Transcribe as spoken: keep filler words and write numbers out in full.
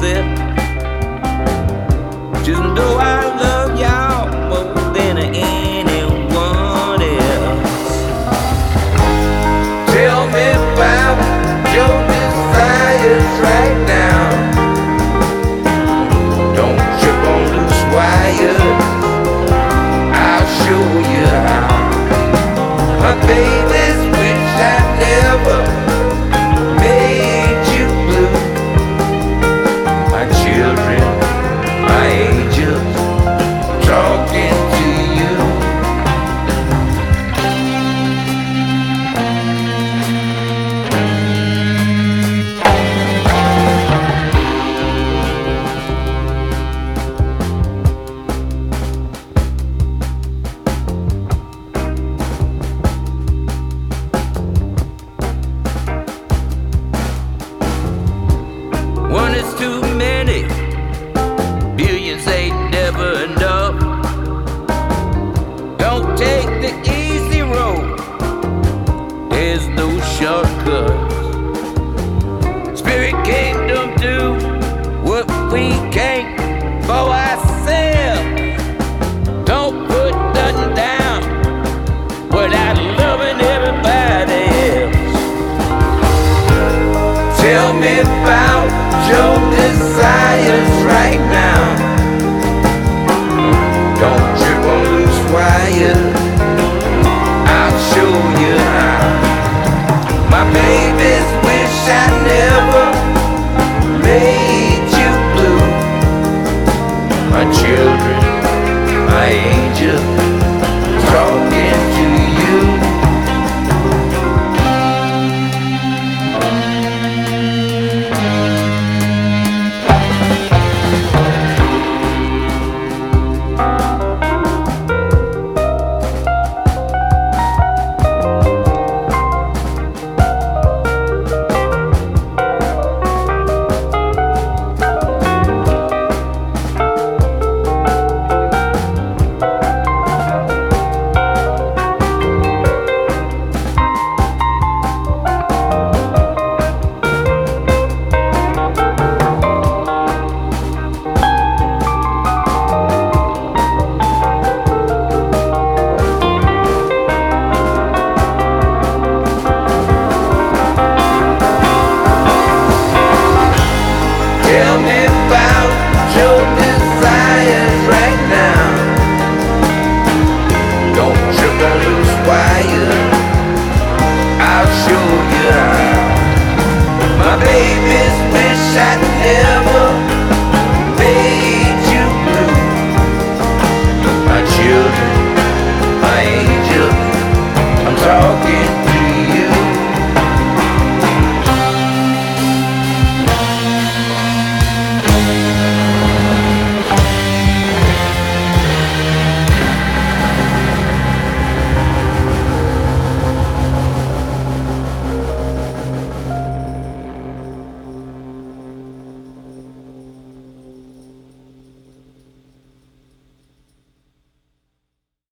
it. Just know I love y'all more than anyone else. Tell me about your desires right now. Don't trip on loose wires, I'll show you how. My babies wish I never made you blue. My children, my angels, talking to you. One is too many, billions ain't never enough. Don't take the easy road, there's no shortcuts. Spirit kingdom do what we can.